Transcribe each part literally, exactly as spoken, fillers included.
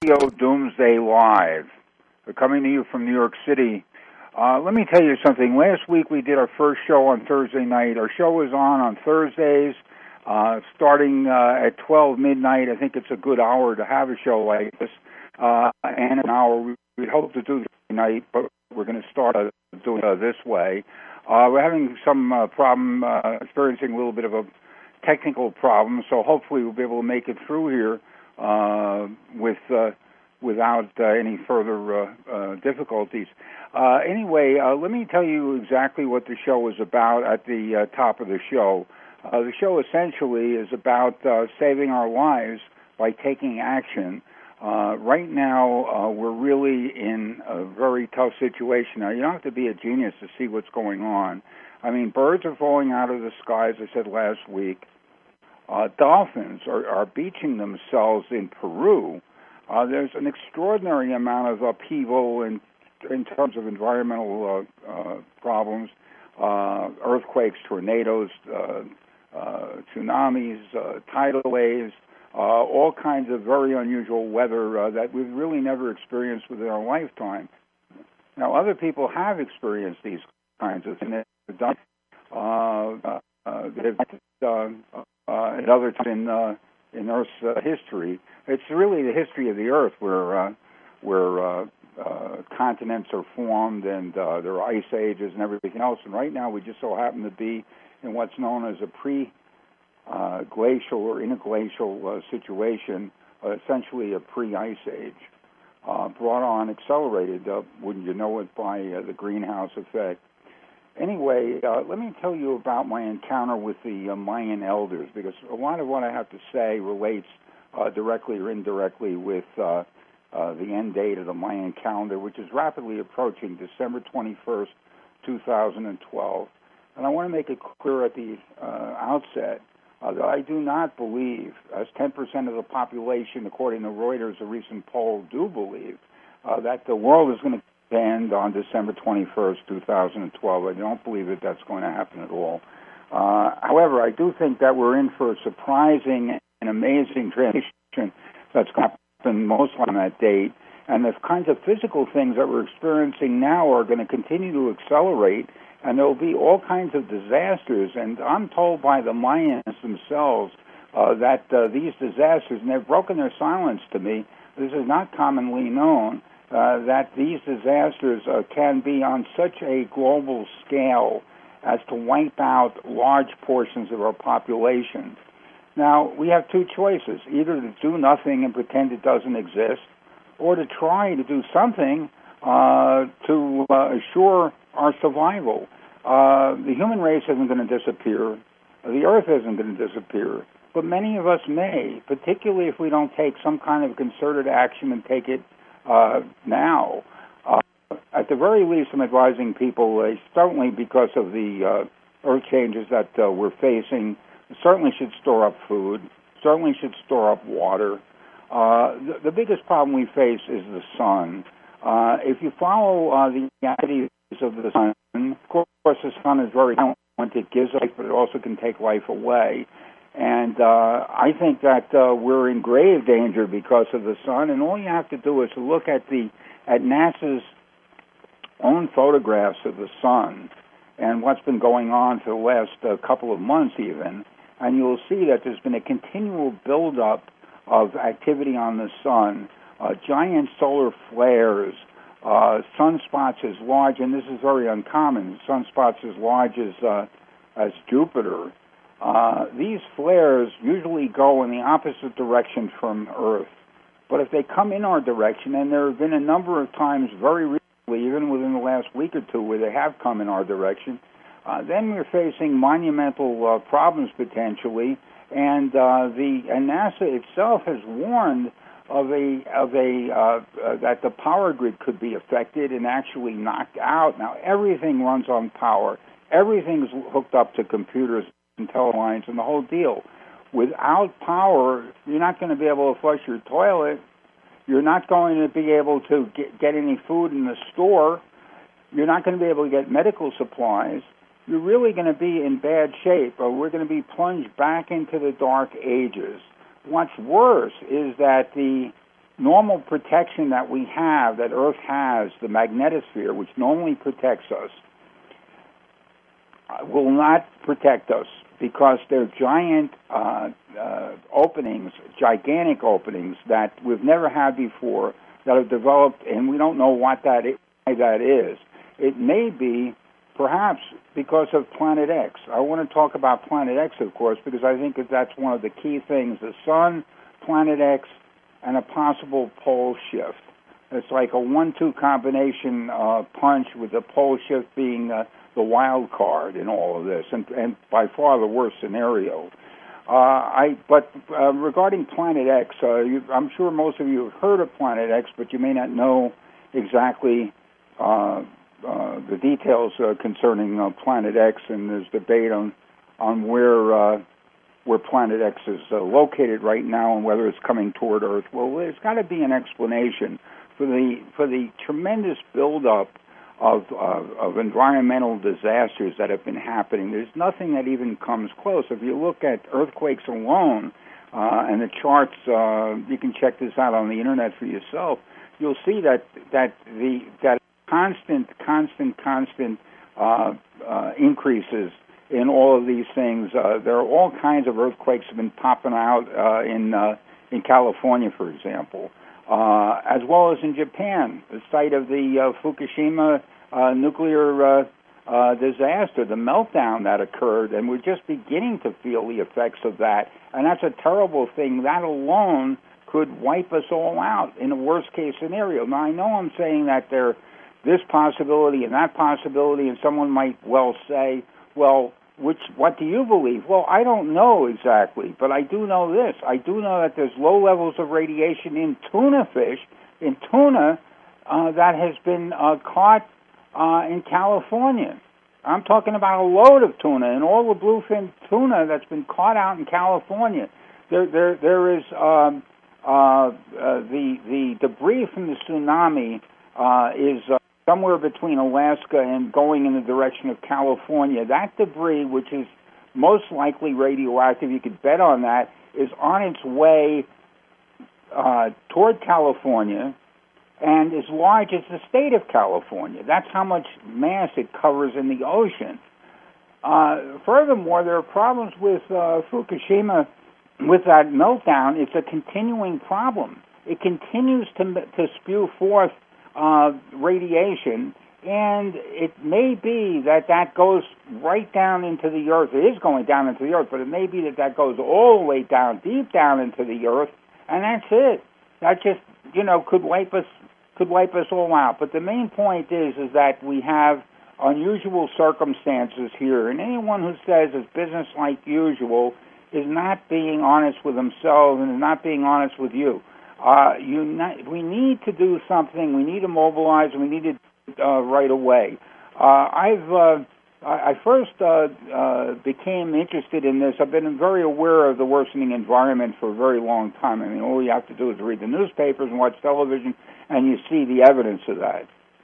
Doomsday Live. We're coming to you from New York City. Uh, let me tell you something. Last week we did our first show on Thursday night. Our show is on on Thursdays, uh, starting uh, at twelve midnight. I think it's a good hour to have a show like this. Uh, and an hour we, we hope to do tonight, but we're going to start uh, doing it uh, this way. Uh, we're having some uh, problem, uh, experiencing a little bit of a technical problem, so hopefully we'll be able to make it through here uh, with uh, without uh, any further uh, uh, difficulties. Uh, anyway, uh, let me tell you exactly what the show is about at the uh, top of the show. Uh, the show essentially is about uh, saving our lives by taking action. Uh, right now, uh, we're really in a very tough situation. Now, you don't have to be a genius to see what's going on. I mean, birds are falling out of the sky, as I said last week. Uh, dolphins are, are beaching themselves in Peru. Uh, there's an extraordinary amount of upheaval in, in terms of environmental uh, uh, problems, uh, earthquakes, tornadoes, uh, uh, tsunamis, uh, tidal waves, uh, all kinds of very unusual weather uh, that we've really never experienced within our lifetime. Now, other people have experienced these kinds of things. They've done, uh, uh, they've done uh, at other times in, uh, in Earth's uh, history. It's really the history of the Earth where uh, where uh, uh, continents are formed and uh, there are ice ages and everything else. And right now we just so happen to be in what's known as a pre-glacial uh, or interglacial uh, situation, uh, essentially a pre-ice age, uh, brought on, accelerated, uh, wouldn't you know it, by uh, the greenhouse effect. Anyway, uh, let me tell you about my encounter with the uh, Mayan elders, because a lot of what I have to say relates uh, directly or indirectly with uh, uh, the end date of the Mayan calendar, which is rapidly approaching December twenty-first, two thousand twelve. And I want to make it clear at the uh, outset uh, that I do not believe, as ten percent of the population, according to Reuters, a recent poll, do believe, uh, that the world is going to end on December twenty-first, two thousand twelve. I don't believe that that's going to happen at all. Uh, however, I do think that we're in for a surprising and amazing transition that's going to happen most on that date. And the kinds of physical things that we're experiencing now are going to continue to accelerate, and there will be all kinds of disasters. And I'm told by the Mayans themselves uh, that uh, these disasters, and they've broken their silence to me, this is not commonly known, Uh, that these disasters uh, can be on such a global scale as to wipe out large portions of our population. Now, we have two choices, either to do nothing and pretend it doesn't exist, or to try to do something uh, to uh, assure our survival. Uh, the human race isn't going to disappear. The earth isn't going to disappear. But many of us may, particularly if we don't take some kind of concerted action and take it Uh, now. Uh, at the very least, I'm advising people, uh, certainly because of the uh, earth changes that uh, we're facing, certainly should store up food, certainly should store up water. Uh, the, the biggest problem we face is the sun. Uh, if you follow uh, the activities of the sun, of course the sun is very violent. It gives life, but it also can take life away. And uh, I think that uh, we're in grave danger because of the sun. And all you have to do is to look at the at NASA's own photographs of the sun and what's been going on for the last uh, couple of months, even, and you'll see that there's been a continual buildup of activity on the sun, uh, giant solar flares, uh, sunspots as large, and this is very uncommon. Sunspots as large as uh, as Jupiter. Uh, these flares usually go in the opposite direction from Earth. But if they come in our direction, and there have been a number of times very recently, even within the last week or two, where they have come in our direction, uh, then we're facing monumental uh, problems potentially. And uh, the and NASA itself has warned of a of a uh, uh, that the power grid could be affected and actually knocked out. Now everything runs on power. Everything's hooked up to computers and telelines and the whole deal. Without power, you're not going to be able to flush your toilet. You're not going to be able to get, get any food in the store. You're not going to be able to get medical supplies. You're really going to be in bad shape, or we're going to be plunged back into the dark ages. What's worse is that the normal protection that we have, that Earth has, the magnetosphere, which normally protects us, will not protect us because they're giant uh, uh, openings, gigantic openings that we've never had before, that have developed, and we don't know what that is, why that is. It may be perhaps because of Planet X. I want to talk about Planet X, of course, because I think that that's one of the key things. The Sun, Planet X, and a possible pole shift. It's like a one two combination uh, punch, with the pole shift being uh, the wild card in all of this, and, and by far the worst scenario. Uh, I, but uh, regarding Planet X, uh, you, I'm sure most of you have heard of Planet X, but you may not know exactly uh, uh, the details uh, concerning uh, Planet X, and there's debate on on where uh, where Planet X is uh, located right now and whether it's coming toward Earth. Well, there's got to be an explanation for the for the tremendous buildup of uh, of environmental disasters that have been happening. There's nothing that even comes close. If you look at earthquakes alone, uh, and the charts, uh, you can check this out on the internet for yourself. You'll see that that the that constant, constant, constant uh, uh, increases in all of these things. Uh, there are all kinds of earthquakes have been popping out uh, in uh, in California, for example. Uh, as well as in Japan, the site of the uh, Fukushima uh, nuclear uh, uh, disaster, the meltdown that occurred, and we're just beginning to feel the effects of that. And that's a terrible thing. That alone could wipe us all out in a worst-case scenario. Now, I know I'm saying that there this possibility and that possibility, and someone might well say, well, Which, what do you believe? Well, I don't know exactly, but I do know this. I do know that there's low levels of radiation in tuna fish, in tuna, uh, that has been uh, caught uh, in California. I'm talking about a load of tuna, and all the bluefin tuna that's been caught out in California. There, there, there is um, uh, uh, the the debris from the tsunami uh, is. Uh, somewhere between Alaska and going in the direction of California. That debris, which is most likely radioactive, you could bet on that, is on its way uh, toward California and as large as the state of California. That's how much mass it covers in the ocean. Uh, furthermore, there are problems with uh, Fukushima, with that meltdown. It's a continuing problem. It continues to, to spew forth Uh, radiation, and it may be that that goes right down into the earth. It is going down into the earth, but it may be that that goes all the way down, deep down into the earth, and that's it. That just, you know, could wipe us, could wipe us all out. But the main point is, is that we have unusual circumstances here, and anyone who says it's business like usual is not being honest with themselves and is not being honest with you. Uh, you not, we need to do something. We need to mobilize, and we need it uh, right away. Uh, I've uh, I first uh, uh, became interested in this. I've been very aware of the worsening environment for a very long time. I mean, all you have to do is read the newspapers and watch television, and you see the evidence of that.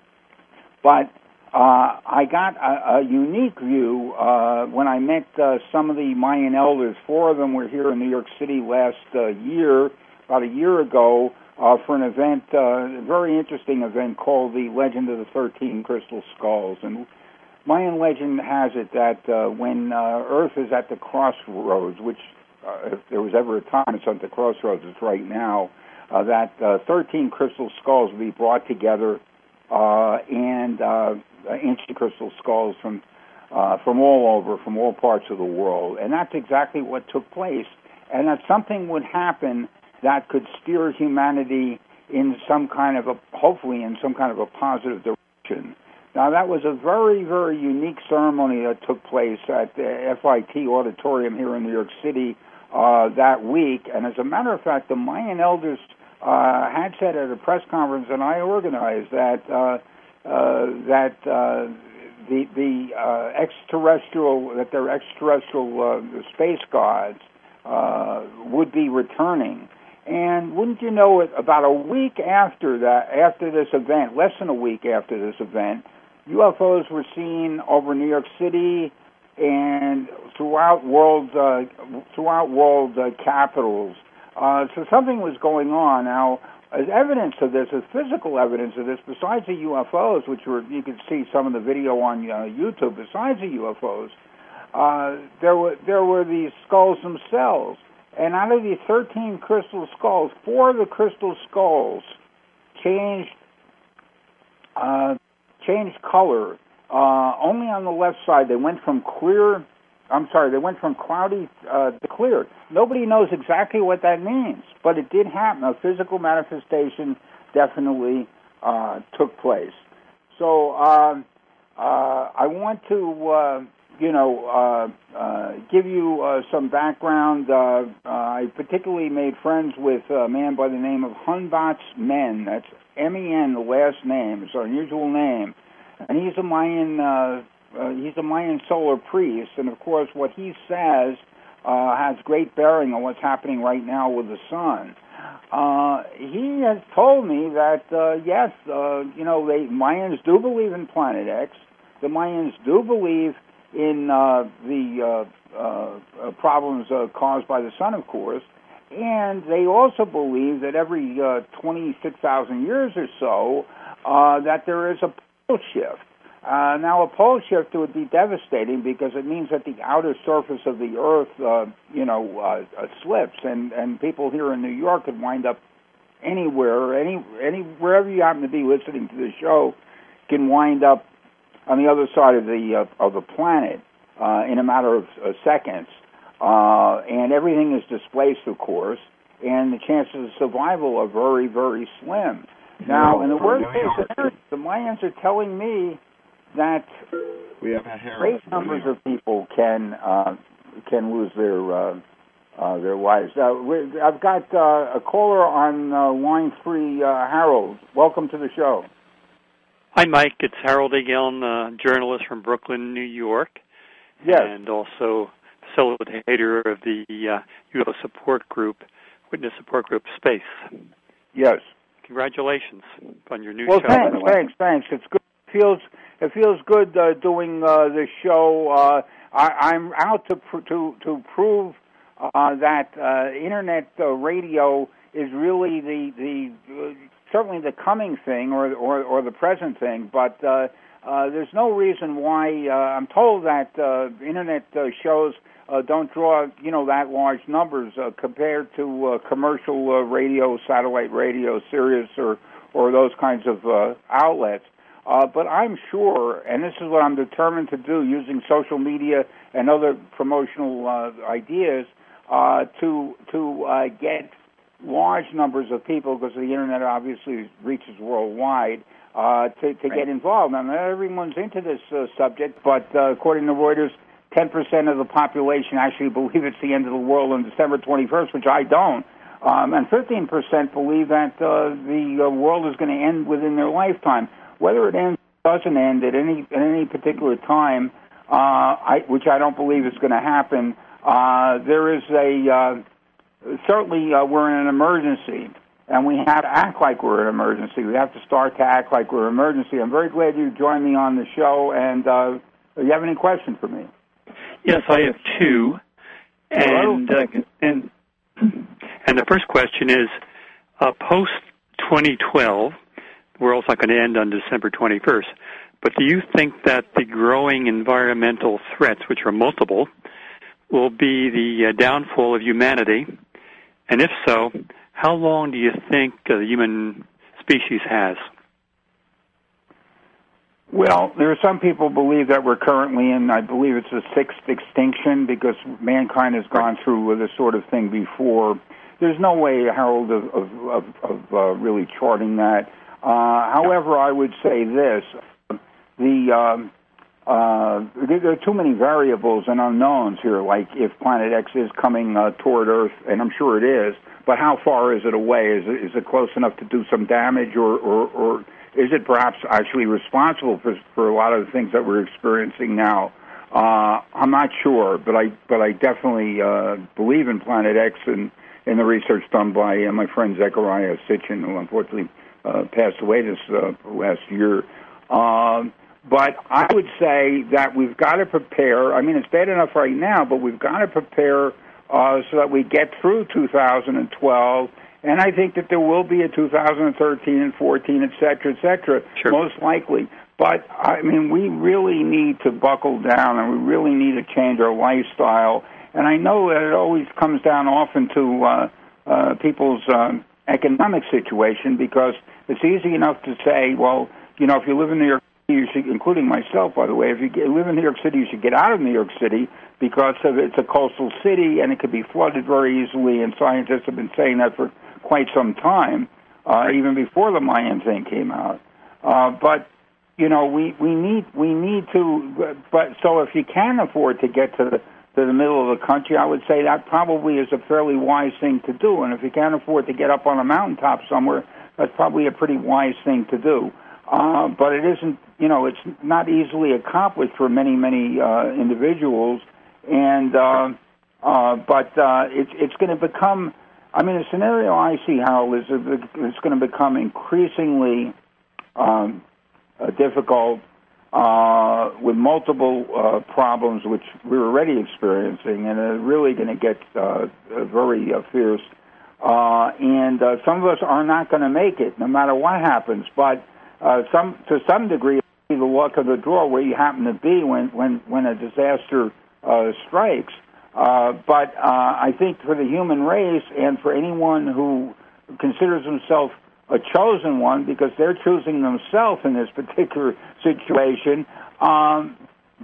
But uh, I got a, a unique view uh, when I met uh, some of the Mayan elders. Four of them were here in New York City last uh, year. About a year ago, uh, for an event, uh, a very interesting event called the Legend of the thirteen Crystal Skulls. And Mayan legend has it that uh, when uh, Earth is at the crossroads, which uh, if there was ever a time it's at the crossroads, it's right now, uh, that uh, thirteen crystal skulls will be brought together, uh, and uh, ancient crystal skulls from uh, from all over, from all parts of the world. And that's exactly what took place. And that something would happen that could steer humanity in some kind of a, hopefully in some kind of a positive direction. Now, that was a very, very unique ceremony that took place at the F I T Auditorium here in New York City uh, that week. And as a matter of fact, the Mayan elders uh, had said at a press conference, and I organized that, uh, uh, that uh, the, the uh, extraterrestrial, that their extraterrestrial uh, space gods uh, would be returning. And wouldn't you know it, about a week after that, after this event, less than a week after this event, U F Os were seen over New York City and throughout world uh, throughout world uh, capitals. Uh, so something was going on. Now, as evidence of this, as physical evidence of this, besides the U F Os, which were, you can see some of the video on uh, YouTube, besides the U F Os, uh, there were there were these skulls themselves. And out of these thirteen crystal skulls, four of the crystal skulls changed uh, changed color. Uh, only on the left side, they went from clear. I'm sorry, they went from cloudy uh, to clear. Nobody knows exactly what that means, but it did happen. A physical manifestation definitely uh, took place. So uh, uh, I want to, uh, you know, uh, uh, give you uh, some background. Uh, uh, I particularly made friends with a man by the name of Hunbatz Men. That's M E N, the last name. It's an unusual name. And he's a Mayan uh, uh, he's a Mayan solar priest, and of course what he says uh, has great bearing on what's happening right now with the sun. Uh, he has told me that uh, yes, uh, you know, they Mayans do believe in Planet X. The Mayans do believe in uh, the uh, uh, problems uh, caused by the sun, of course, and they also believe that every uh, twenty-six thousand years or so uh, that there is a pole shift. Uh, now, a pole shift would be devastating because it means that the outer surface of the Earth, uh, you know, uh, uh, slips, and, and people here in New York could wind up anywhere, any, any wherever you happen to be listening to the show, can wind up on the other side of the uh, of the planet uh, in a matter of uh, seconds, uh, and everything is displaced, of course, and the chances of survival are very, very slim. Now, in the worst case scenario, the Mayans are telling me that we have great numbers of people can uh, can lose their uh, uh, their lives. Uh, I've got uh, a caller on uh, line three, uh, Harold. Welcome to the show. Hi, Mike. It's Harold Ageln, uh, journalist from Brooklyn, New York, yes, and also facilitator of the uh, U F O support group, Witness Support Group Space. Yes. Congratulations on your new well, show. Well, thanks, thanks, thanks. It's good. It feels it feels good uh, doing uh, this show. Uh, I, I'm out to pr- to to prove uh, that uh, internet uh, radio is really the the uh, certainly the coming thing or or, or the present thing. But uh, uh, there's no reason why. Uh, I'm told that uh, internet uh, shows uh, don't draw you know that large numbers uh, compared to uh, commercial uh, radio, satellite radio, Sirius, or or those kinds of uh, outlets. Uh, but I'm sure, and this is what I'm determined to do, using social media and other promotional uh, ideas uh, to to uh, get large numbers of people, because the internet obviously reaches worldwide, uh, to, to right. get involved. Now, not everyone's into this uh, subject, but uh, according to Reuters, ten percent of the population actually believe it's the end of the world on December twenty-first, which I don't. Um, and fifteen percent believe that uh, the uh, world is going to end within their lifetime. Whether it ends or doesn't end at any at any particular time, uh, I, which I don't believe is going to happen, uh, there is a uh, certainly uh, we're in an emergency, and we have to act like we're in an emergency. We have to start to act like we're in an emergency. I'm very glad you joined me on the show, and uh, do you have any questions for me? Yes, I have two, and uh, and and the first question is uh, post twenty twelve. The world's not going to end on December twenty-first. But do you think that the growing environmental threats, which are multiple, will be the uh, downfall of humanity? And if so, how long do you think uh, the human species has? Well, there are some people who believe that we're currently in, I believe it's the sixth extinction, because mankind has gone through this sort of thing before. There's no way, Harold, of, of, of, of uh, really charting that. Uh, however, I would say this, the um, uh, there are too many variables and unknowns here, like if Planet X is coming uh, toward Earth, and I'm sure it is, but how far is it away? Is it, is it close enough to do some damage, or, or, or is it perhaps actually responsible for, for a lot of the things that we're experiencing now? Uh, I'm not sure, but I but I definitely uh, believe in Planet X and in the research done by uh, my friend Zechariah Sitchin, who unfortunately Uh, passed away this uh, last year. Um, but I would say that we've got to prepare. I mean, it's bad enough right now, but we've got to prepare uh, so that we get through two thousand twelve And I think that there will be a two thousand thirteen and fourteen, et cetera, et cetera, sure. most likely. But, I mean, we really need to buckle down, and we really need to change our lifestyle. And I know that it always comes down often to uh, uh, people's um, economic situation, because it's easy enough to say, well, you know, if you live in New York City, you should, including myself, by the way, if you get, live in New York City, you should get out of New York City, because of it's a coastal city and it could be flooded very easily, and scientists have been saying that for quite some time, uh, even before the Mayan thing came out. Uh, but you know, we, we need we need to. But so if you can afford to get to the to the middle of the country, I would say that probably is a fairly wise thing to do. And if you can't afford to get up on a mountaintop somewhere, that's probably a pretty wise thing to do. Uh, but it isn't. You know, it's not easily accomplished for many many uh, individuals. And uh, uh, but uh, it's it's going to become. I mean, the scenario I see, Harold, is it's going to become increasingly um, uh, difficult uh, with multiple uh, problems, which we're already experiencing, and are really going to get uh, very uh, fierce. Uh, and uh, some of us are not going to make it, no matter what happens. But uh, some, to some degree, the luck of the draw where you happen to be when when when a disaster uh, strikes. Uh, but uh, I think for the human race and for anyone who considers himself a chosen one, because they're choosing themselves in this particular situation, um,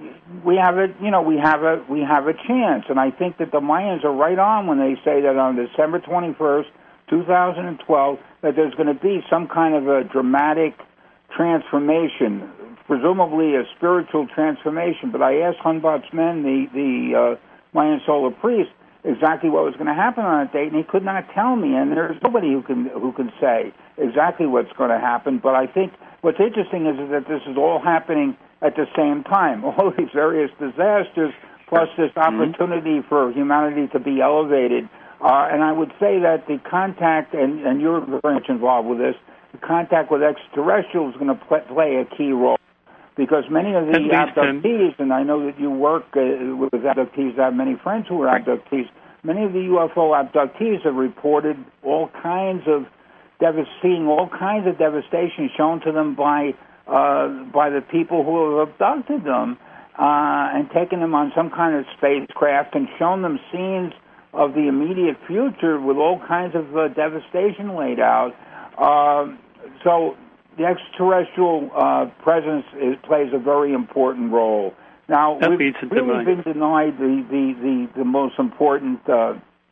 we have a you know we have a we have a chance. And I think that the Mayans are right on when they say that on December twenty-first, two thousand twelve, that there's going to be some kind of a dramatic transformation, presumably a spiritual transformation. But I asked Hunbot's men, the the uh, Mayan solar priest, exactly what was going to happen on that date, and he could not tell me. And there's nobody who can who can say exactly what's going to happen. But I think what's interesting is that this is all happening at the same time. All these various disasters, plus this opportunity mm-hmm. for humanity to be elevated. Uh, and I would say that the contact, and, and you're very much involved with this, the contact with extraterrestrials is going to play, play a key role. Because many of the abductees, and I know that you work uh, with abductees, I have many friends who are abductees, many of the U F O abductees have reported all kinds of, dev- seeing all kinds of devastation shown to them by uh, by the people who have abducted them uh, and taken them on some kind of spacecraft and shown them scenes of the immediate future with all kinds of uh, devastation laid out. Uh, so... The extraterrestrial uh, presence is, plays a very important role. Now, that we've really been denied the, the, the, the most important uh,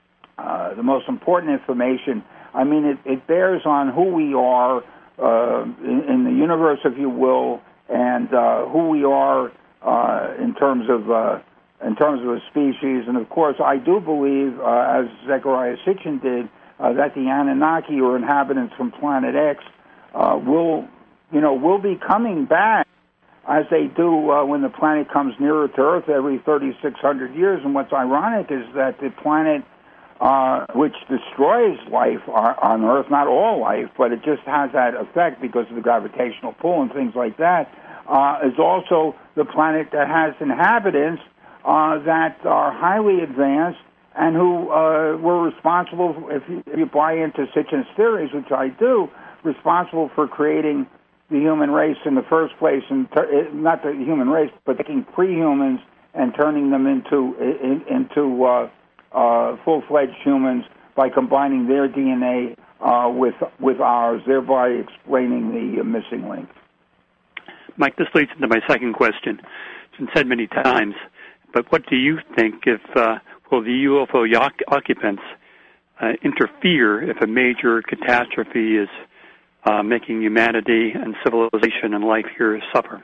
uh, the most important information. I mean, it, it bears on who we are uh, in, in the universe, if you will, and uh, who we are uh, in terms of uh, in terms of a species. And of course, I do believe, uh, as Zecharia Sitchin did, uh, that the Anunnaki, or inhabitants from Planet X, Uh, will, you know, will be coming back as they do uh, when the planet comes nearer to Earth every thirty-six hundred years. And what's ironic is that the planet, uh, which destroys life on Earth, not all life, but it just has that effect because of the gravitational pull and things like that, uh, is also the planet that has inhabitants uh, that are highly advanced and who uh, were responsible, if you, if you buy into Sitchin's theories, which I do, responsible for creating the human race in the first place, and ter- not the human race, but taking pre-humans and turning them into in, into uh, uh, full-fledged humans by combining their D N A uh, with with ours, thereby explaining the uh, missing link. Mike, this leads into my second question. It's been said many times, but what do you think if uh, will the U F O occupants uh, interfere if a major catastrophe is Uh, making humanity and civilization and life here suffer?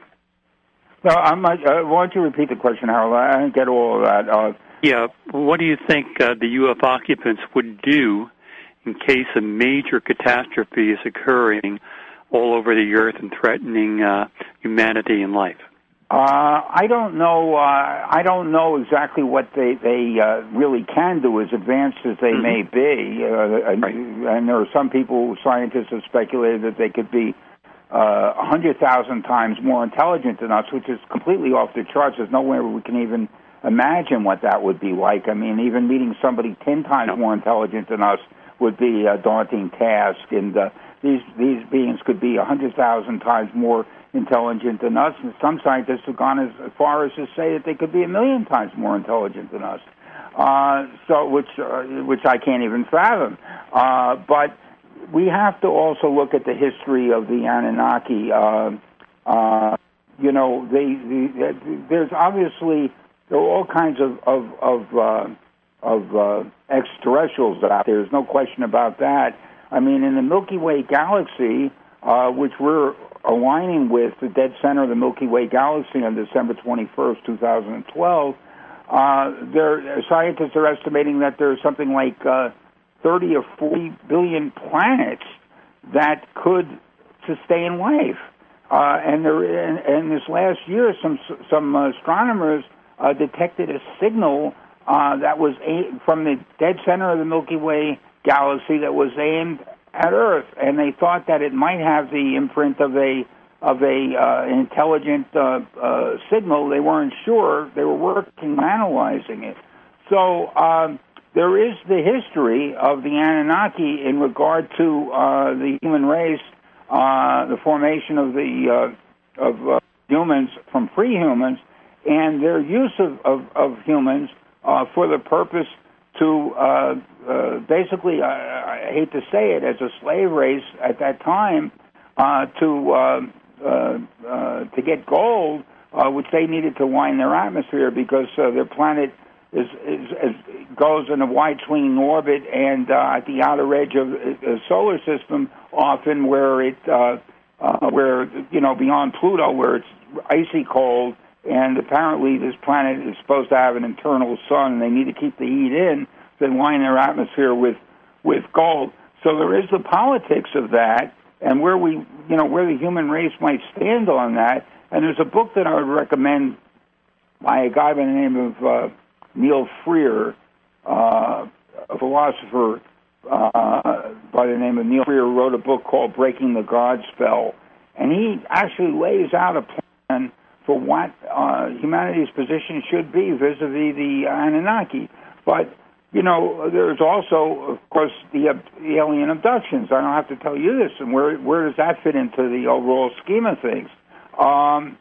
No, I might, uh, why don't you repeat the question, Harold? I didn't get all of that. Uh, yeah, what do you think uh, the U F O occupants would do in case a major catastrophe is occurring all over the earth and threatening uh, humanity and life? Uh, I don't know. Uh, I don't know exactly what they they uh, really can do, as advanced as they mm-hmm. may be. Uh, and, right. and there are some people, scientists, have speculated that they could be uh, a hundred thousand times more intelligent than us, which is completely off the charts. There's nowhere we can even imagine what that would be like. I mean, even meeting somebody ten times no. more intelligent than us would be a daunting task. And uh, these these beings could be a hundred thousand times more intelligent than us. And some scientists have gone as far as to say that they could be a million times more intelligent than us. Uh, so, which uh, which I can't even fathom. Uh, but we have to also look at the history of the Anunnaki. Uh, uh, you know, they, they, there's obviously there are all kinds of of of, uh, of uh, extraterrestrials out there. There's no question about that. I mean, in the Milky Way galaxy, uh, which we're aligning with the dead center of the Milky Way galaxy on December twenty-first, two thousand twelve. Uh, there, scientists are estimating that there's something like uh, thirty or forty billion planets that could sustain life. Uh, and there, and, and this last year, some some astronomers uh, detected a signal uh, that was a- from the dead center of the Milky Way galaxy that was aimed at Earth, and they thought that it might have the imprint of a of a uh, intelligent uh, uh, signal. They weren't sure. They were working on analyzing it. So um, there is the history of the Anunnaki in regard to uh, the human race, uh, the formation of the uh, of uh, humans from pre-humans, and their use of, of, of humans uh, for the purpose to uh, uh, basically, I, I hate to say it, as a slave race at that time, uh, to uh, Uh, uh, to get gold, uh, which they needed to line their atmosphere because uh, their planet is, is, is goes in a wide swinging orbit and uh, at the outer edge of the solar system, often where it uh, uh, where you know beyond Pluto, where it's icy cold, and apparently this planet is supposed to have an internal sun, and they need to keep the heat in, then line their atmosphere with with gold. So there is the politics of that. And where we, you know, where the human race might stand on that. And there's a book that I would recommend by a guy by the name of uh, Neil Freer, uh, a philosopher uh, by the name of Neil Freer, who wrote a book called Breaking the God Spell. And he actually lays out a plan for what uh, humanity's position should be vis-a-vis the Anunnaki. But you know, there's also, of course, the, uh, the alien abductions. I don't have to tell you this. And where where does that fit into the overall scheme of things? Um,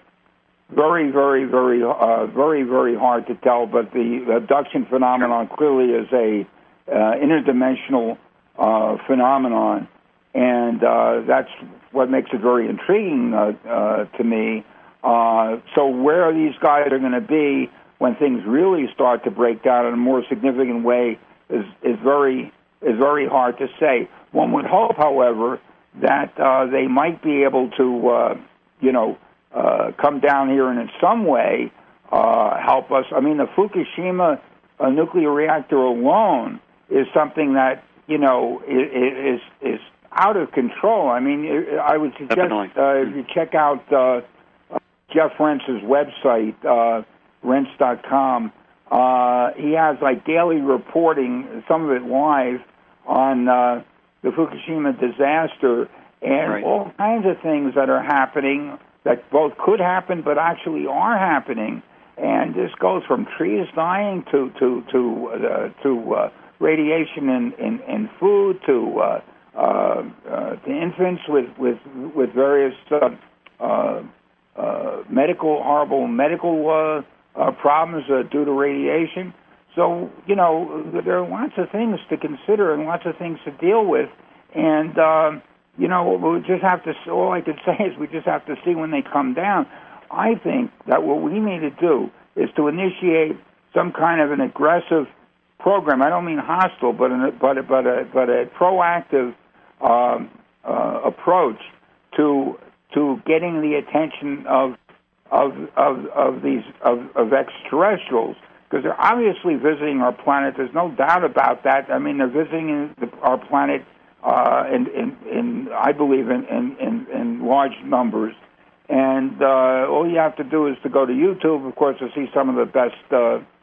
very, very, very, uh, very, very hard to tell. But the abduction phenomenon clearly is a uh, interdimensional uh, phenomenon, and uh, that's what makes it very intriguing uh, uh, to me. Uh, so where these guys are going to be when things really start to break down in a more significant way is, is very is very hard to say. One would hope, however, that uh, they might be able to, uh, you know, uh, come down here and in some way uh, help us. I mean, the Fukushima uh, nuclear reactor alone is something that, you know, is is out of control. I mean, I would suggest uh, if you check out uh, Jeff Rentz's website, uh, Rentz dot com. Uh, he has like daily reporting, some of it live, on uh, the Fukushima disaster and right. all kinds of things that are happening that both could happen but actually are happening. And this goes from trees dying to to to uh, to uh, radiation in, in, in food to uh, uh, uh, to infants with with with various uh, uh, uh, medical horrible medical. Uh, Uh, problems uh, due to radiation. So, you know, there are lots of things to consider and lots of things to deal with. And, uh, you know, we just have to, all I could say is we just have to see when they come down. I think that what we need to do is to initiate some kind of an aggressive program. I don't mean hostile, but, an, but, but, a, but a proactive um, uh, approach to to getting the attention of Of, of of these of, of extraterrestrials, because they're obviously visiting our planet. There's no doubt about that. I mean, they're visiting the, our planet uh, in, in in I believe in in, in, in large numbers. And uh, all you have to do is to go to YouTube, of course, to see some of the best uh,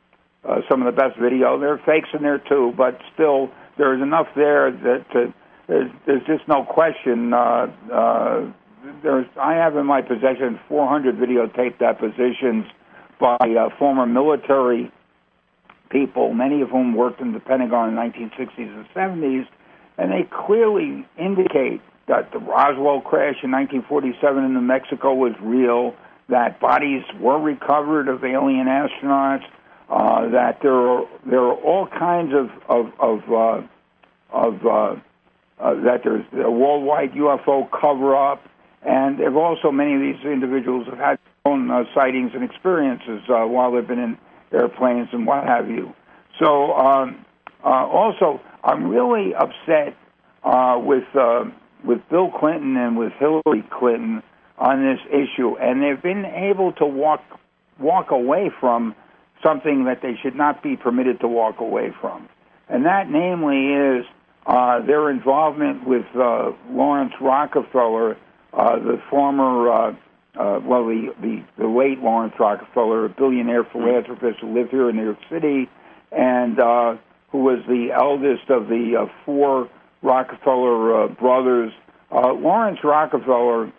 uh, some of the best video. There are fakes in there too, but still, there's enough there that to, there's, there's just no question. Uh, uh, There's, I have in my possession four hundred videotape depositions by uh, former military people, many of whom worked in the Pentagon in the nineteen sixties and seventies, and they clearly indicate that the Roswell crash in nineteen forty-seven in New Mexico was real, that bodies were recovered of alien astronauts, uh, that there are there are all kinds of of of, uh, of uh, uh, that there's a worldwide U F O cover-up, and there have also many of these individuals have had their own uh, sightings and experiences uh, while they've been in airplanes and what have you. So um, uh, also, I'm really upset uh, with uh, with Bill Clinton and with Hillary Clinton on this issue, and they've been able to walk walk away from something that they should not be permitted to walk away from, and that namely is uh, their involvement with uh, Lawrence Rockefeller, uh, the former, uh, uh, well, the, the, the late Lawrence Rockefeller, a billionaire philanthropist who lived here in New York City, and uh, who was the eldest of the uh, four Rockefeller uh, brothers. Uh, Lawrence Rockefeller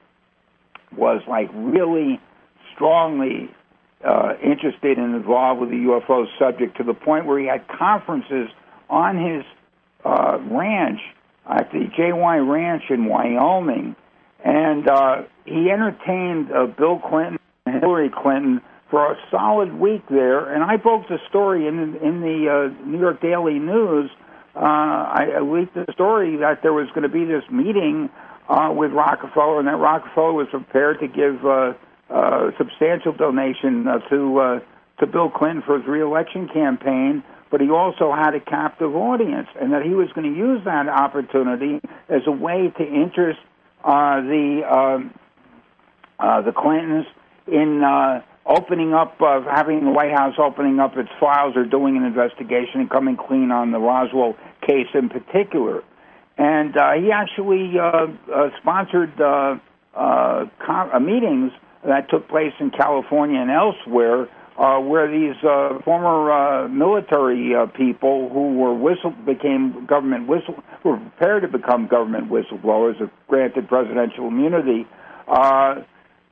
was like really strongly uh, interested and involved with the U F O subject, to the point where he had conferences on his uh, ranch at the J Y Ranch in Wyoming, and uh, he entertained uh, Bill Clinton and Hillary Clinton for a solid week there. And I broke the story in in the uh, New York Daily News. Uh, I, I leaked the story that there was going to be this meeting Uh, with Rockefeller, and that Rockefeller was prepared to give uh, uh, substantial donation uh, to uh, to Bill Clinton for his reelection campaign, but he also had a captive audience, and that he was going to use that opportunity as a way to interest uh, the um, uh, the Clintons in uh, opening up, uh, having the White House opening up its files or doing an investigation and coming clean on the Roswell case in particular. And uh, he actually uh, uh, sponsored uh, uh, com- uh, meetings that took place in California and elsewhere, uh, where these uh, former uh, military uh, people who were whistle became government whistle who were prepared to become government whistleblowers, if granted presidential immunity. Uh,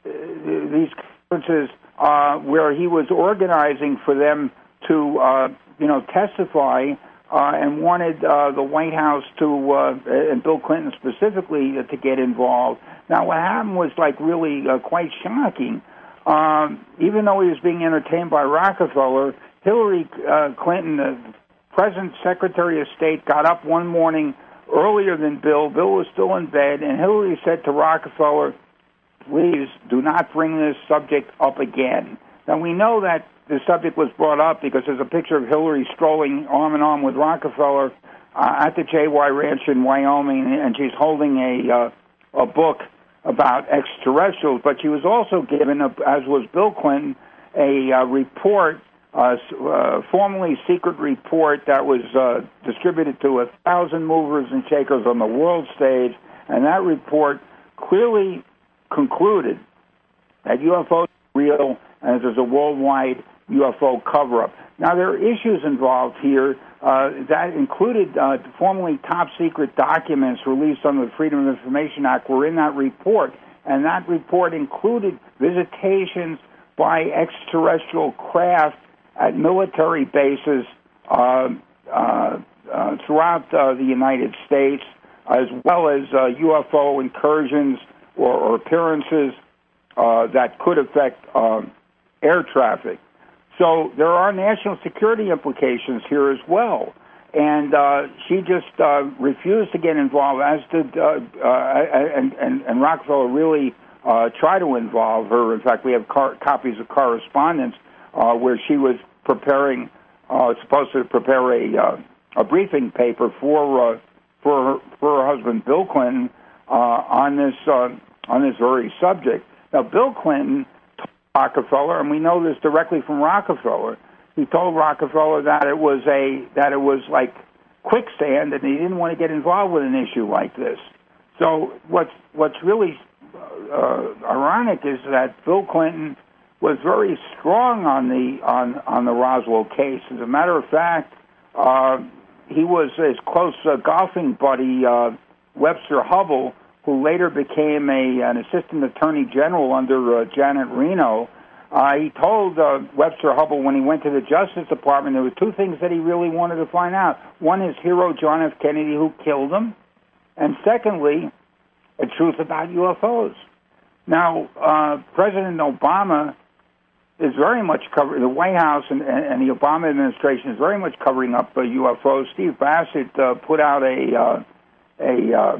these conferences uh, where he was organizing for them to, uh, you know, testify. Uh, and wanted uh, the White House to, uh, and Bill Clinton specifically, uh, to get involved. Now, what happened was, like, really uh, quite shocking. Um, even though he was being entertained by Rockefeller, Hillary uh, Clinton, the present Secretary of State, got up one morning earlier than Bill. Bill was still in bed, and Hillary said to Rockefeller, "Please do not bring this subject up again." Now, we know that the subject was brought up because there's a picture of Hillary strolling arm in arm with Rockefeller uh, at the J Y Ranch in Wyoming, and she's holding a uh, a book about extraterrestrials. But she was also given, a, as was Bill Clinton, a uh, report, uh, uh, formerly secret report that was uh, distributed to a thousand movers and shakers on the world stage, and that report clearly concluded that U F Os are real and there's a worldwide U F O cover-up. Now, there are issues involved here uh, that included uh, formerly top-secret documents released under the Freedom of Information Act were in that report, and that report included visitations by extraterrestrial craft at military bases uh, uh, uh, throughout uh, the United States, as well as uh, U F O incursions or, or appearances uh, that could affect uh, air traffic. So there are national security implications here as well. And uh, she just uh, refused to get involved, as did, uh, uh, and, and, and Rockefeller really uh, tried to involve her. In fact, we have car- copies of correspondence uh, where she was preparing, uh, supposed to prepare a, uh, a briefing paper for uh, for her, for her husband Bill Clinton uh, on this uh, on this very subject. Now, Bill Clinton told Rockefeller, and we know this directly from Rockefeller, he told Rockefeller that it was a that it was like quicksand, and he didn't want to get involved with an issue like this. So what's what's really uh, ironic is that Bill Clinton was very strong on the on on the Roswell case. As a matter of fact, uh, he was his close uh, golfing buddy uh, Webster Hubbell, who later became a an assistant attorney general under uh, Janet Reno. Uh, he told uh, Webster Hubbell when he went to the Justice Department there were two things that he really wanted to find out. One is hero John F. Kennedy, who killed him, and secondly, the truth about U F Os. Now, uh, President Obama is very much covering, the White House and, and the Obama administration is very much covering up uh, U F Os. Steve Bassett uh, put out a, uh, a, uh,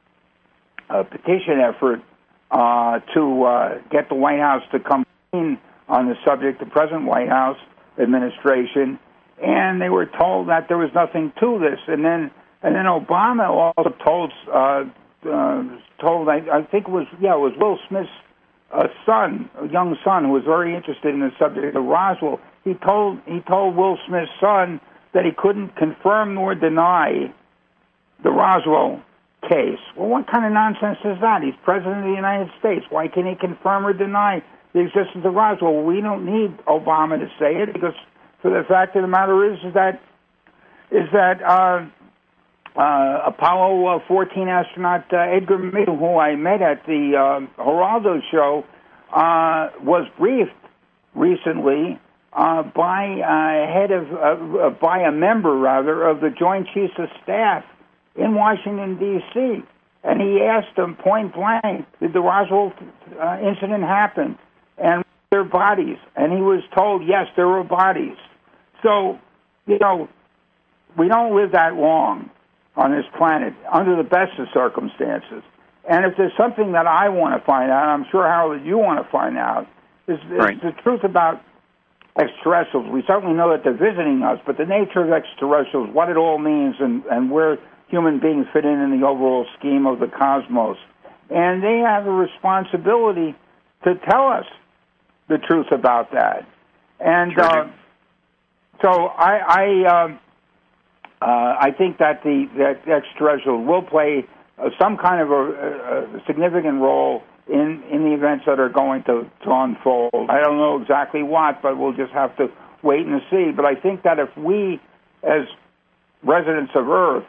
a petition effort uh, to uh, get the White House to come clean on the subject, the present White House administration, and they were told that there was nothing to this. And then, and then Obama also told, uh, uh, told I, I think it was, yeah, it was Will Smith's a son, a young son who was very interested in the subject of Roswell. He told he told Will Smith's son that he couldn't confirm nor deny the Roswell case. Well, what kind of nonsense is that? He's president of the United States. Why can't he confirm or deny the existence of Roswell? Well, we don't need Obama to say it because, for the fact of the matter is, is that is that. Uh, Uh, Apollo fourteen astronaut uh, Edgar Mitchell, who I met at the uh, Geraldo show, uh, was briefed recently uh, by a head of uh, by a member rather of the Joint Chiefs of Staff in Washington D C, and he asked him point blank, "Did the Roswell uh, incident happen? And were there bodies?" And he was told, "Yes, there were bodies." So, you know, we don't live that long on this planet, under the best of circumstances. And if there's something that I want to find out, I'm sure, Harold, that you want to find out, is, right. is the truth about extraterrestrials. We certainly know that they're visiting us, but the nature of extraterrestrials, what it all means, and, and where human beings fit in in the overall scheme of the cosmos. And they have a responsibility to tell us the truth about that. And sure uh, so I... I uh, Uh, I think that the that extraterrestrials will play uh, some kind of a, a significant role in, in the events that are going to, to unfold. I don't know exactly what, but we'll just have to wait and see. But I think that if we, as residents of Earth,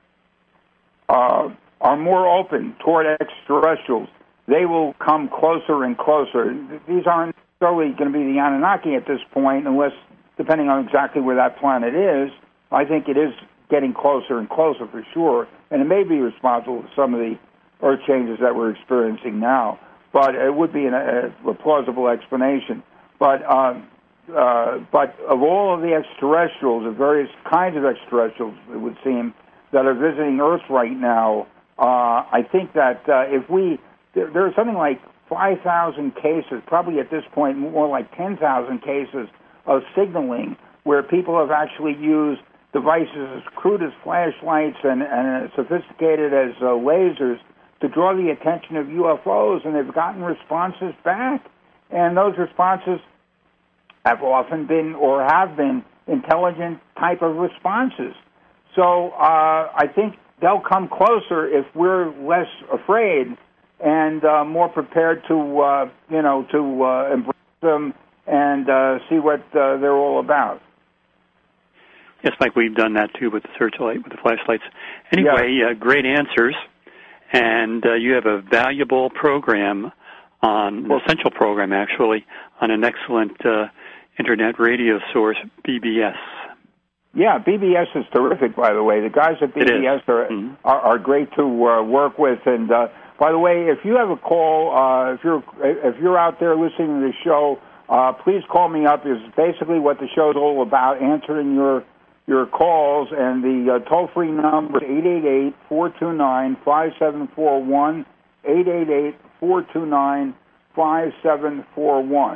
uh, are more open toward extraterrestrials, they will come closer and closer. These aren't necessarily going to be the Anunnaki at this point, unless, depending on exactly where that planet is. I think it is getting closer and closer for sure, and it may be responsible for some of the earth changes that we're experiencing now. But it would be an, a, a plausible explanation. But uh, uh, but of all of the extraterrestrials, of various kinds of extraterrestrials, it would seem, that are visiting Earth right now, uh, I think that uh, if we there, there are something like five thousand cases, probably at this point more like ten thousand cases of signaling where people have actually used devices as crude as flashlights and, and as sophisticated as uh, lasers to draw the attention of U F Os, and they've gotten responses back. And those responses have often been, or have been, intelligent type of responses. So uh, I think they'll come closer if we're less afraid and uh, more prepared to, uh, you know, to uh, embrace them and uh, see what uh, they're all about. Yes, Mike, we've done that, too, with the searchlight, with the flashlights. Anyway, yeah. uh, great answers, and uh, you have a valuable program, on an essential program, actually, on an excellent uh, Internet radio source, B B S. Yeah, B B S is terrific, by the way. The guys at B B S are, mm-hmm. are are great to uh, work with. And, uh, by the way, if you have a call, uh, if you're if you're out there listening to the show, uh, please call me up. It's basically what the show's all about, answering your your calls, and the uh, toll-free number is eight eight eight, four two nine, five seven four one, eight eight eight, four two nine, five seven four one.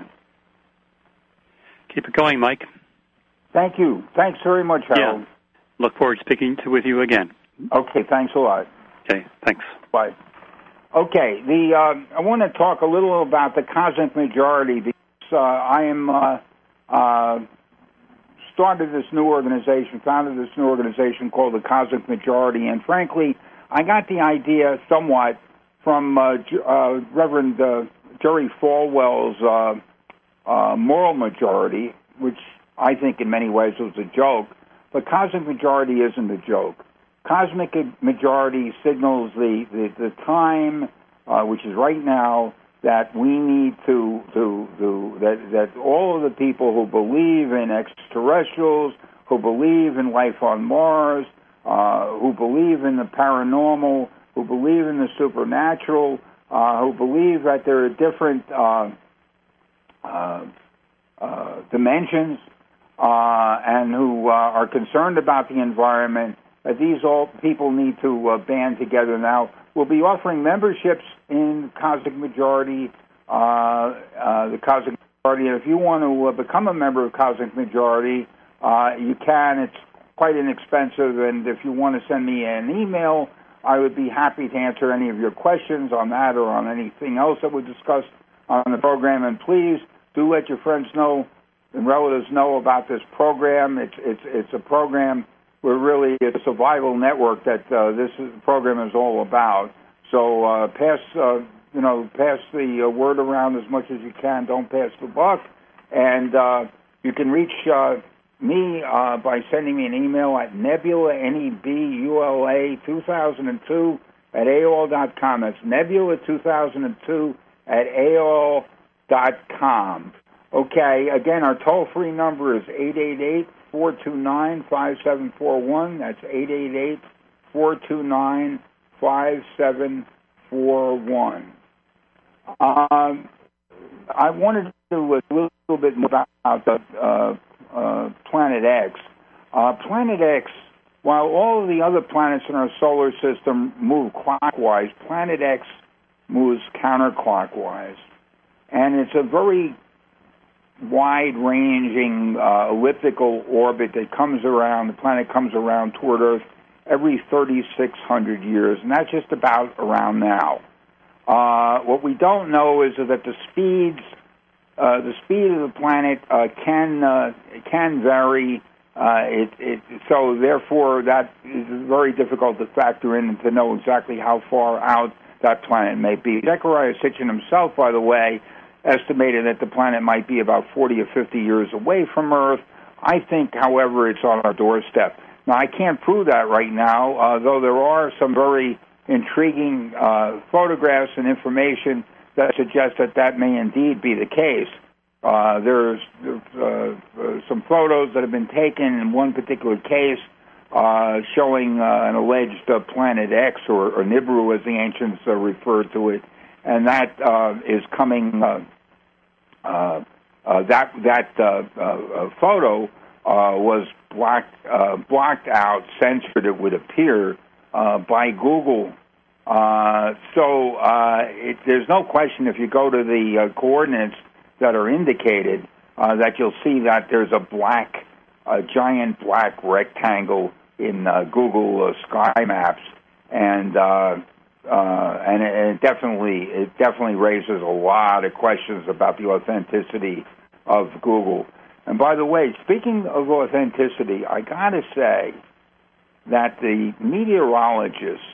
Keep it going, Mike. Thank you. Thanks very much, Harold. Yeah. Look forward to speaking to, with you again. Okay, thanks a lot. Okay, thanks. Bye. Okay, the uh, I want to talk a little about the cosmic majority, because uh, I am... Uh, uh, started this new organization, founded this new organization called the Cosmic Majority, and frankly, I got the idea somewhat from uh, uh, Reverend uh, Jerry Falwell's uh, uh, Moral Majority, which I think in many ways was a joke, but Cosmic Majority isn't a joke. Cosmic Majority signals the, the, the time, uh, which is right now, that we need to, to, to that, that all of the people who believe in extraterrestrials, who believe in life on Mars, uh, who believe in the paranormal, who believe in the supernatural, uh, who believe that there are different uh, uh, uh, dimensions, uh, and who uh, are concerned about the environment, that these all people need to uh, band together now. We'll be offering memberships in Cosmic Majority, uh, uh, the Cosmic Majority. And if you want to uh, become a member of Cosmic Majority, uh, you can. It's quite inexpensive. And if you want to send me an email, I would be happy to answer any of your questions on that or on anything else that we discussed on the program. And please do let your friends know and relatives know about this program. It's it's it's a program. We're really a survival network that uh, this is, program is all about. So uh, pass, uh, you know, pass the uh, word around as much as you can. Don't pass the buck. And uh, you can reach uh, me uh, by sending me an email at nebula, N E B U L A two thousand two at A O L dot com. That's nebula two thousand two at A O L dot com. Okay, again, our toll-free number is eight eight eight, four two nine, five seven four one. That's eight eight eight, four two nine, five seven four one. Um, I wanted to do a little bit more about the, uh, uh, Planet X. Uh, Planet X, while all of the other planets in our solar system move clockwise, Planet X moves counterclockwise. And it's a very wide-ranging uh, elliptical orbit that comes around, the planet comes around toward Earth every thirty-six hundred years, and that's just about around now. Uh, what we don't know is that the speeds, uh, the speed of the planet uh, can uh, can vary. Uh, it, it, so therefore, that is very difficult to factor in and to know exactly how far out that planet may be. Zecharia Sitchin himself, by the way, estimated that the planet might be about forty or fifty years away from Earth. I think, however, it's on our doorstep. Now, I can't prove that right now, uh, though there are some very intriguing uh, photographs and information that suggest that that may indeed be the case. Uh, there's uh, uh, some photos that have been taken in one particular case uh, showing uh, an alleged uh, Planet X, or, or Nibiru as the ancients uh, referred to it, and that uh, is coming... Uh, Uh, uh, that that uh, uh, photo uh, was blacked uh, blocked out, censored, it would appear, uh, by Google. Uh, so uh, it, there's no question if you go to the uh, coordinates that are indicated uh, that you'll see that there's a black, a giant black rectangle in uh, Google uh, Sky Maps, and. Uh, Uh, and, it, and it definitely it definitely raises a lot of questions about the authenticity of Google. And by the way, speaking of authenticity, I got to say that the meteorologists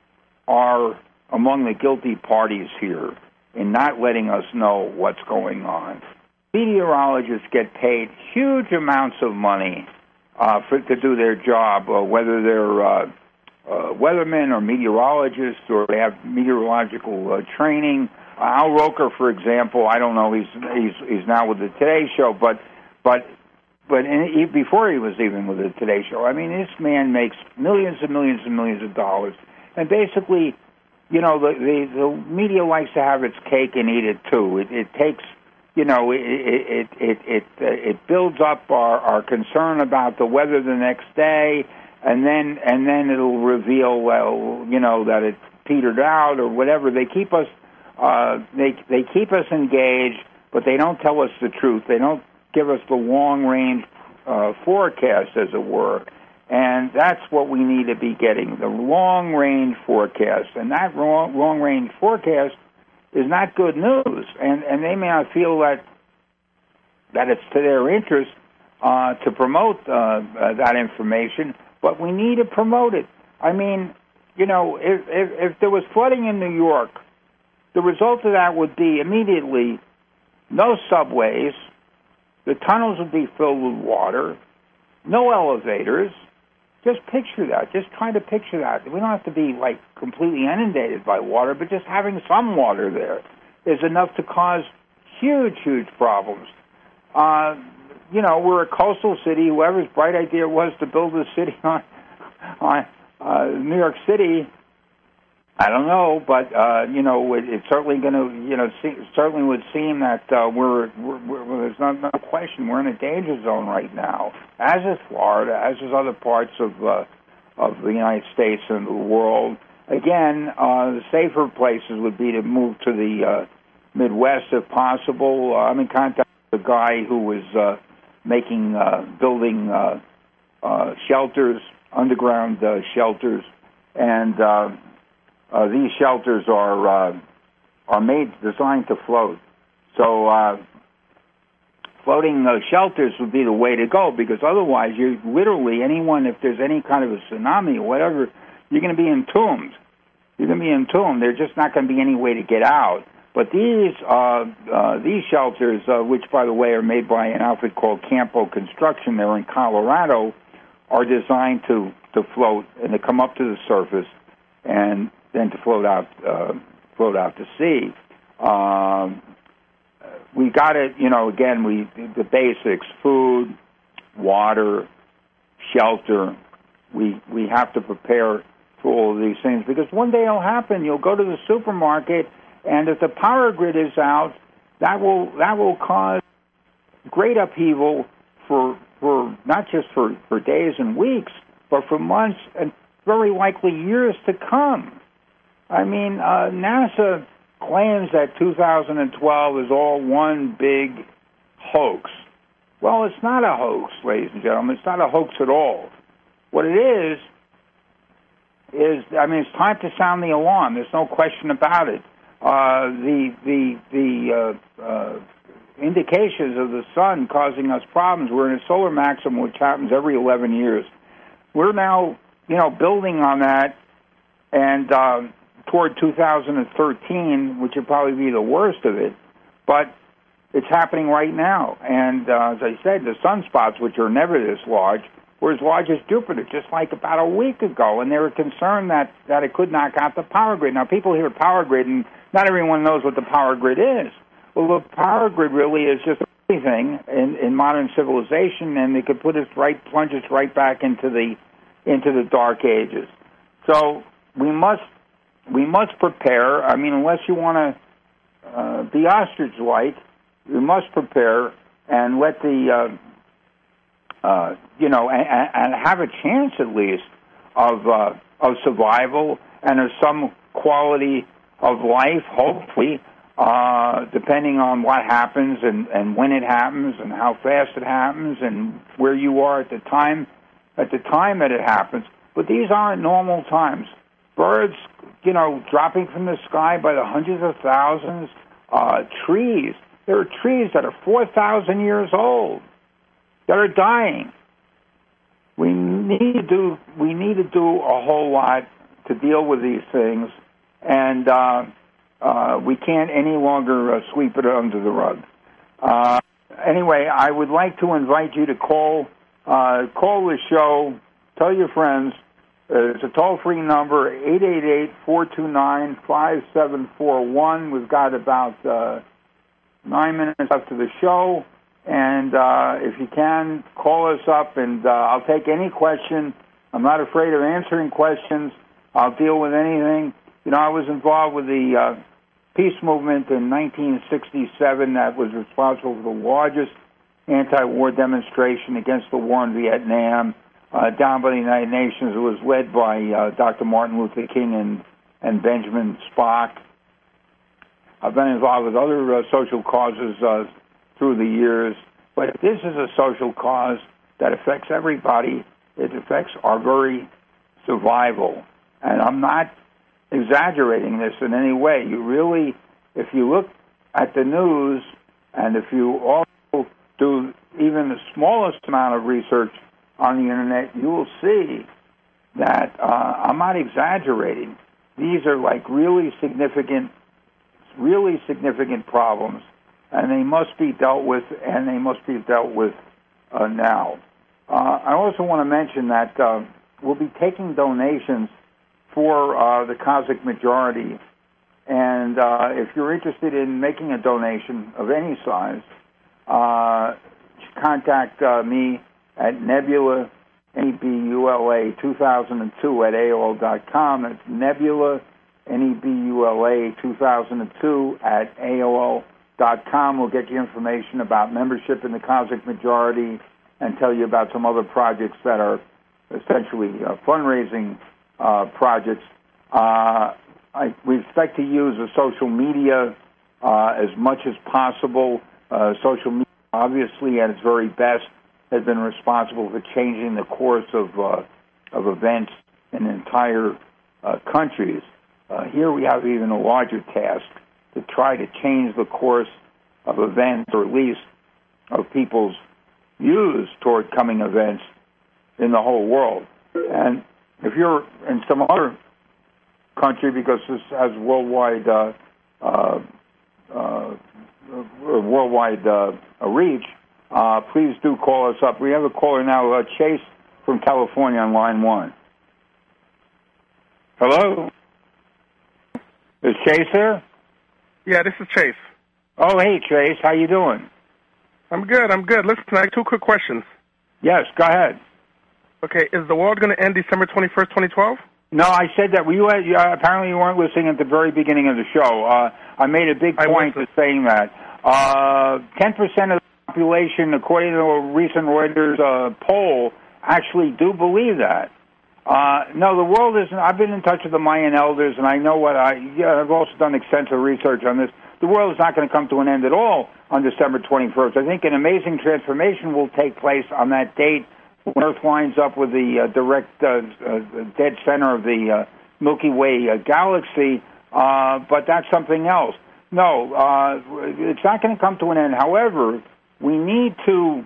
are among the guilty parties here in not letting us know what's going on. Meteorologists get paid huge amounts of money uh, for, to do their job, uh, whether they're uh, Uh, weathermen or meteorologists, or they have meteorological uh, training. Uh, Al Roker, for example, I don't know. He's he's he's now with the Today Show, but but but in, he, before he was even with the Today Show, I mean, this man makes millions and millions and millions of dollars, and basically, you know, the the, the media likes to have its cake and eat it too. It, it takes, you know, it it it it uh, it builds up our our concern about the weather the next day. And then, and then it'll reveal, well, you know, that it petered out or whatever. They keep us, uh, they they keep us engaged, but they don't tell us the truth. They don't give us the long-range uh, forecast, as it were. And that's what we need to be getting, the long-range forecast. And that long, long-range forecast is not good news. And and they may not feel that that it's to their interest uh, to promote uh, uh, that information. But we need to promote it. I mean, you know, if, if if there was flooding in New York, the result of that would be immediately no subways, the tunnels would be filled with water, no elevators. Just picture that. Just try to picture that. We don't have to be, like, completely inundated by water, but just having some water there. is enough to cause huge, huge problems. Uh, you know, we're a coastal city. Whoever's bright idea was to build a city on, on uh, New York City, I don't know, but uh, you know, it, it's certainly going to, you know, see, certainly would seem that uh, we're, we're, we're there's no, no question we're in a danger zone right now, as is Florida, as is other parts of uh, of the United States and the world. Again, uh, the safer places would be to move to the uh, Midwest if possible. Uh, I'm in contact with a guy who was uh, making, uh, building uh, uh, shelters, underground uh, shelters, and uh, uh, these shelters are uh, are made, designed to float. So uh, floating uh, shelters would be the way to go, because otherwise, you literally, anyone, if there's any kind of a tsunami or whatever, you're going to be entombed. You're going to be entombed. There's just not going to be any way to get out. But these uh, uh, these shelters, uh, which, by the way, are made by an outfit called Campo Construction, they're in Colorado, are designed to, to float and to come up to the surface and then to float out uh, float out to sea. Um, we got it, you know, again, we the basics, food, water, shelter. We we have to prepare for all of these things, because one day it'll happen. You'll go to the supermarket, and if the power grid is out, that will that will cause great upheaval for for not just for, for days and weeks, but for months and very likely years to come. I mean, uh, NASA claims that two thousand twelve is all one big hoax. Well, it's not a hoax, ladies and gentlemen. It's not a hoax at all. What it is, is, I mean, it's time to sound the alarm. There's no question about it. Uh, the the the uh, uh, indications of the sun causing us problems. We're in a solar maximum, which happens every eleven years. We're now, you know, building on that, and uh, toward two thousand thirteen, which would probably be the worst of it, but it's happening right now. And uh, as I said, the sunspots, which are never this large, were as large as Jupiter just like about a week ago, and they were concerned that, that it could knock out the power grid. Now, people hear power grid, and not everyone knows what the power grid is. Well, the power grid really is just anything in, in modern civilization, and it could put us right, plunge us right back into the into the dark ages. So we must we must prepare. I mean, unless you want to uh, be ostrich-like, we must prepare and let the uh, uh, you know and, and have a chance at least of uh, of survival and of some quality of life, hopefully. Uh, depending on what happens and, and when it happens and how fast it happens and where you are at the time, at the time that it happens. But these aren't normal times. Birds, you know, dropping from the sky by the hundreds of thousands. Uh, trees. There are trees that are four thousand years old that are dying. We need to do, we need to do a whole lot to deal with these things, and uh, Uh, we can't any longer uh, sweep it under the rug. Uh, anyway, I would like to invite you to call uh, call the show. Tell your friends. Uh, it's a toll-free number, eight eight eight, four two nine, five seven four one. We've got about uh, nine minutes left of the show. And uh, if you can, call us up, and uh, I'll take any question. I'm not afraid of answering questions. I'll deal with anything. You know, I was involved with the uh, peace movement in nineteen sixty-seven that was responsible for the largest anti-war demonstration against the war in Vietnam uh, down by the United Nations. It was led by uh, Doctor Martin Luther King and, and Benjamin Spock. I've been involved with other uh, social causes uh, through the years, but this is a social cause that affects everybody. It affects our very survival. And I'm not exaggerating this in any way. You really, if you look at the news, and if you also do even the smallest amount of research on the internet, you will see that uh, I'm not exaggerating. These are like really significant, really significant problems, and they must be dealt with, and they must be dealt with uh, now. Uh, I also want to mention that uh, we'll be taking donations for uh, the Cosmic Majority And uh, if you're interested in making a donation of any size, uh, contact uh, me at Nebula, N E B U L A two thousand two at A O L dot com. That's Nebula, N E B U L A two thousand two at A O L dot com. We'll get you information about membership in the Cosmic Majority and tell you about some other projects that are essentially uh, fundraising uh, projects. Uh, I, we expect to use the social media uh, as much as possible. Uh, social media, obviously, at its very best, has been responsible for changing the course of uh, of events in entire uh, countries. Uh, here we have even a larger task to try to change the course of events, or at least of people's views toward coming events in the whole world. And if you're in some other country, because this has worldwide uh, uh, uh, worldwide uh, reach, uh, please do call us up. We have a caller now, uh, Chase from California on line one. Hello? Is Chase there? Yeah, this is Chase. Oh, hey, Chase. How you doing? I'm good. I'm good. Listen, I have two quick questions. Yes, go ahead. Okay, is the world going to end December twenty-first, twenty twelve? No, I said that. Well, you had, uh, apparently you weren't listening at the very beginning of the show. Uh, I made a big point to saying that. Uh, ten percent of the population, according to a recent Reuters uh, poll, actually do believe that. Uh, no, the world isn't. I've been in touch with the Mayan elders, and I know what I. Yeah, I've also done extensive research on this. The world is not going to come to an end at all on December twenty-first. I think an amazing transformation will take place on that date when Earth lines up with the uh, direct uh, uh, dead center of the uh, Milky Way uh, galaxy. Uh, but that's something else. No, uh, it's not going to come to an end. However, we need to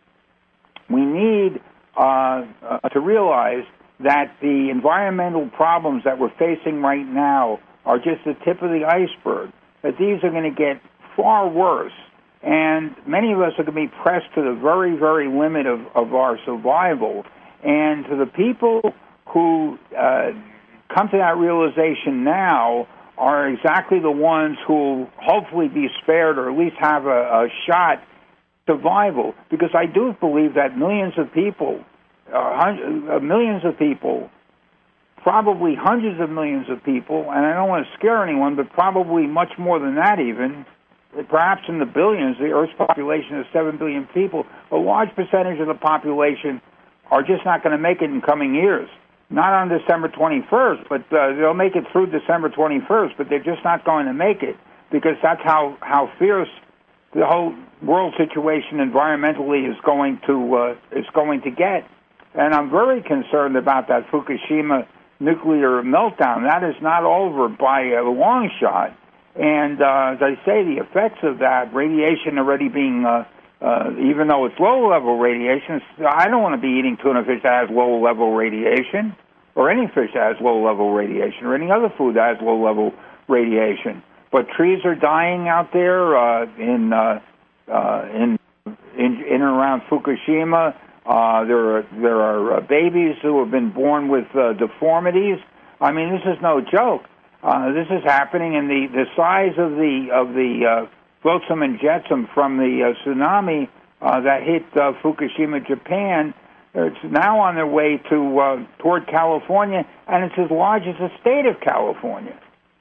we need uh, uh, to realize that the environmental problems that we're facing right now are just the tip of the iceberg, that these are going to get far worse, and many of us are going to be pressed to the very, very limit of, of our survival. And to the people who uh, come to that realization now are exactly the ones who will hopefully be spared, or at least have a, a shot at survival, because I do believe that millions of people Uh, hundreds, uh, millions of people, probably hundreds of millions of people, and I don't want to scare anyone, but probably much more than that even, perhaps in the billions. The Earth's population is seven billion people. A large percentage of the population are just not going to make it in coming years. Not on December twenty-first, but uh, they'll make it through December twenty-first, but they're just not going to make it, because that's how, how fierce the whole world situation environmentally is going to uh, is going to get. And I'm very concerned about that Fukushima nuclear meltdown. That is not over by a long shot. And uh, as I say, the effects of that radiation already being, uh, uh, even though it's low-level radiation, I don't want to be eating tuna fish that has low-level radiation, or any fish that has low-level radiation, or any other food that has low-level radiation. But trees are dying out there uh, in, uh, uh, in in in and around Fukushima. Uh, there are there are uh, babies who have been born with uh, deformities. I mean, this is no joke. Uh, this is happening, and the, the size of the of the uh, flotsam and jetsam from the uh, tsunami uh, that hit uh, Fukushima, Japan, it's now on their way to uh, toward California, and it's as large as the state of California,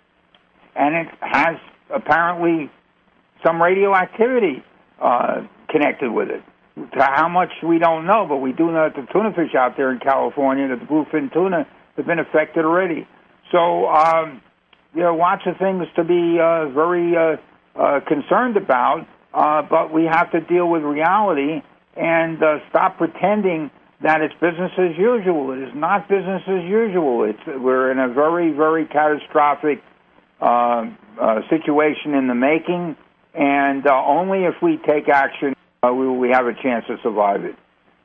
and it has apparently some radioactivity uh, connected with it. To how much we don't know, but we do know that the tuna fish out there in California, that the bluefin tuna, have been affected already. So um, there are lots of things to be uh, very uh, uh, concerned about, uh, but we have to deal with reality and uh, stop pretending that it's business as usual. It is not business as usual. It's we're in a very, very catastrophic uh, uh, situation in the making, and uh, only if we take action Uh, we, we have a chance to survive it.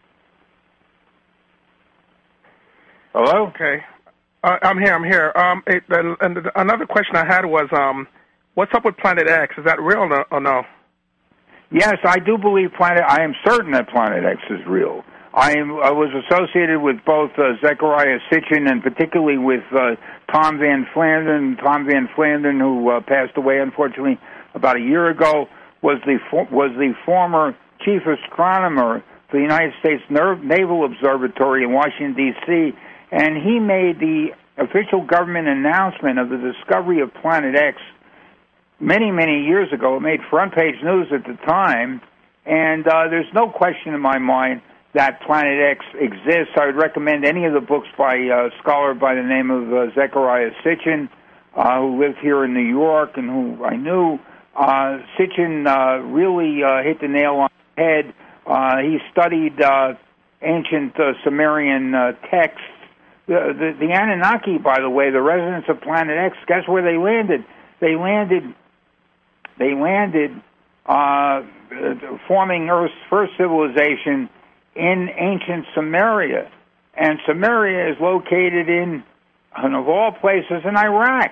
Hello? Okay. Uh, I'm here, I'm here. Um, it, and, and another question I had was, um, what's up with Planet X? Is that real or no? Yes, I do believe Planet, I am certain that Planet X is real. I, I was associated with both uh, Zechariah Sitchin and particularly with uh, Tom Van Flandern. Tom Van Flandern, who uh, passed away, unfortunately, about a year ago, was the for, was the former chief astronomer for the United States Naval Observatory in Washington, D C, and he made the official government announcement of the discovery of Planet X many, many years ago. It made front-page news at the time, and uh, there's no question in my mind that Planet X exists. I would recommend any of the books by a scholar by the name of uh, Zechariah Sitchin, uh, who lived here in New York and who I knew. Uh, Sitchin uh, really uh, hit the nail on the head. Uh, he studied uh, ancient uh, Sumerian uh, texts. The, the, the Anunnaki, by the way, the residents of Planet X, guess where they landed? They landed, they landed uh, forming Earth's first civilization in ancient Samaria. And Samaria is located in, and of all places, in Iraq.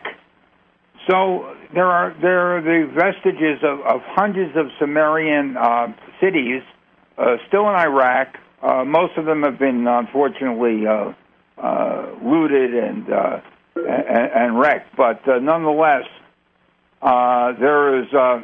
So there are there are the vestiges of, of hundreds of Sumerian uh, cities uh, still in Iraq. Uh, most of them have been, unfortunately, uh, uh, looted and, uh, and and wrecked. But uh, nonetheless, uh, there is uh,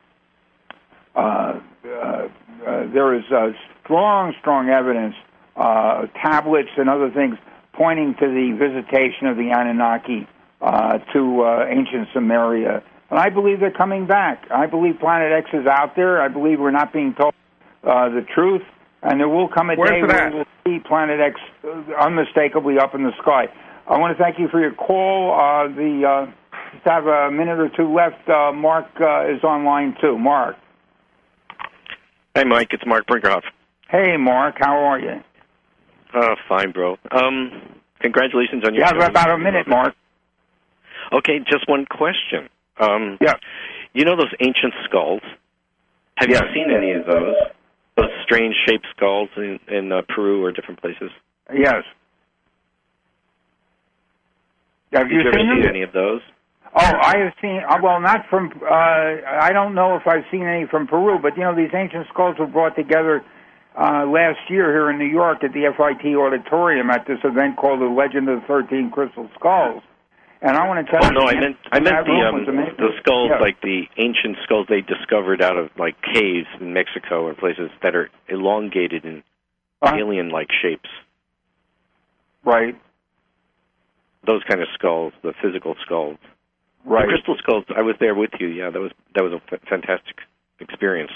uh, uh, uh, there is uh, strong, strong evidence, uh, tablets and other things pointing to the visitation of the Anunnaki uh, to uh, ancient Samaria. And I believe they're coming back. I believe Planet X is out there. I believe we're not being told uh, the truth. And there will come a Where's day where we'll see Planet X unmistakably up in the sky. I want to thank you for your call. Uh, the uh, just have a minute or two left. Uh, Mark uh, is online too. Mark. Hey, Mike. It's Mark Brinkerhoff. Hey, Mark. How are you? Uh, fine, bro. Um, congratulations on your You show. have about a minute, Mark. Okay, just one question. Um, yeah. You know those ancient skulls? Have yes. you seen any of those? Those strange shaped skulls in, in uh, Peru or different places? Yes. Have Did you, you ever seen see them? any of those? Oh, I have seen, uh, well, not from, uh, I don't know if I've seen any from Peru, but, you know, these ancient skulls were brought together uh, last year here in New York at the F I T Auditorium at this event called The Legend of the thirteen Crystal Skulls. And I want to tell oh, you... no, I meant, I meant the, um, the skulls, yeah. like the ancient skulls they discovered out of, like, caves in Mexico or places that are elongated in uh, alien-like shapes. Right. Those kind of skulls, the physical skulls. Right. The crystal skulls, I was there with you. Yeah, that was that was a f- fantastic experience.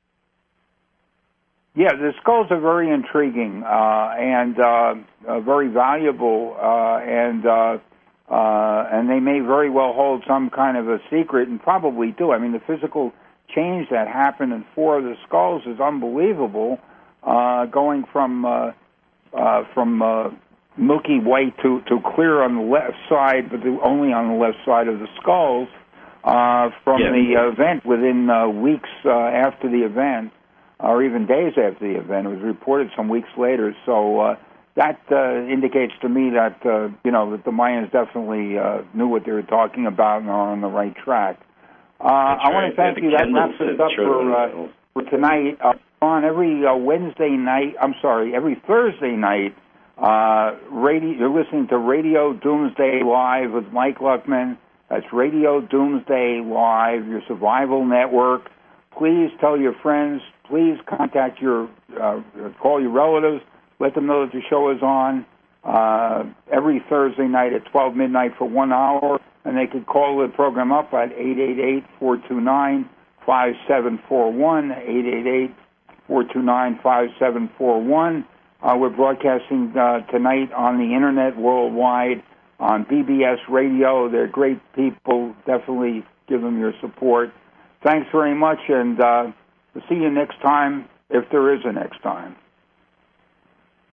Yeah, the skulls are very intriguing uh, and uh, uh, very valuable, uh, and uh, uh, and they may very well hold some kind of a secret, and probably do. I mean, the physical change that happened in four of the skulls is unbelievable, uh, going from uh, uh, from uh, milky white to, to clear on the left side, but only on the left side of the skulls, uh, from yeah. the event within uh, weeks uh, after the event, or even days after the event. It was reported some weeks later. So uh, that uh, indicates to me that, uh, you know, that the Mayans definitely uh, knew what they were talking about and are on the right track. Uh, I right. want to thank yeah, you. That wraps us up for, uh, for tonight. Uh, on every uh, Wednesday night, I'm sorry, every Thursday night, Uh, radio, you're listening to Radio Doomsday Live with Mike Luckman. That's Radio Doomsday Live, your survival network. Please tell your friends. Please contact your, uh, call your relatives. Let them know that the show is on uh, every Thursday night at twelve midnight for one hour. And they can call the program up at eight eight eight, four two nine, five seven four one, eight eight eight, four two nine, five seven four one. Uh, we're broadcasting uh, tonight on the Internet worldwide on B B S Radio. They're great people. Definitely give them your support. Thanks very much, and uh, we'll see you next time, if there is a next time.